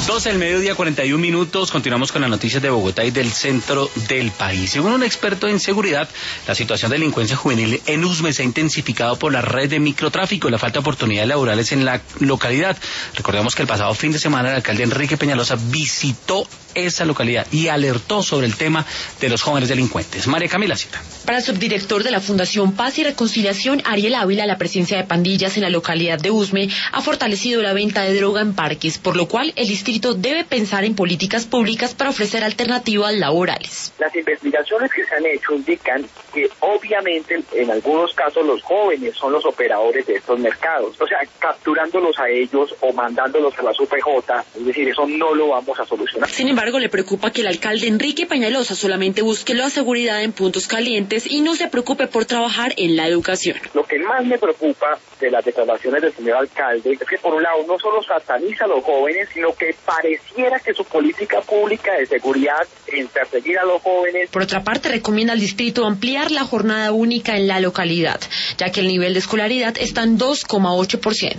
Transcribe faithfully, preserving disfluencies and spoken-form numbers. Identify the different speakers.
Speaker 1: doce del mediodía, cuarenta y un minutos. Continuamos con las noticias de Bogotá y del centro del país. Según un experto en seguridad, la situación de delincuencia juvenil en Usme se ha intensificado por la red de microtráfico y la falta de oportunidades laborales en la localidad. Recordemos que el pasado fin de semana el alcalde Enrique Peñalosa visitó esa localidad y alertó sobre el tema de los jóvenes delincuentes. María Camila Cita.
Speaker 2: Para el subdirector de la Fundación Paz y Reconciliación, Ariel Ávila, la presencia de pandillas en la localidad de Usme ha fortalecido la venta de droga en parques, por lo cual el distrito debe pensar en políticas públicas para ofrecer alternativas laborales.
Speaker 3: Las investigaciones que se han hecho indican que obviamente en algunos casos los jóvenes son los operadores de estos mercados, o sea, capturándolos a ellos o mandándolos a la U P J, es decir, eso no lo vamos a solucionar.
Speaker 2: Sin embargo, le preocupa que el alcalde Enrique Peñalosa solamente busque la seguridad en puntos calientes y no se preocupe por trabajar en la educación.
Speaker 3: Lo que más me preocupa de las declaraciones del señor alcalde es que por un lado no solo sataniza a los jóvenes, sino que pareciera que su política pública de seguridad en perseguir a los jóvenes.
Speaker 2: Por otra parte, recomienda al distrito ampliar la jornada única en la localidad, ya que el nivel de escolaridad está en dos coma ocho por ciento.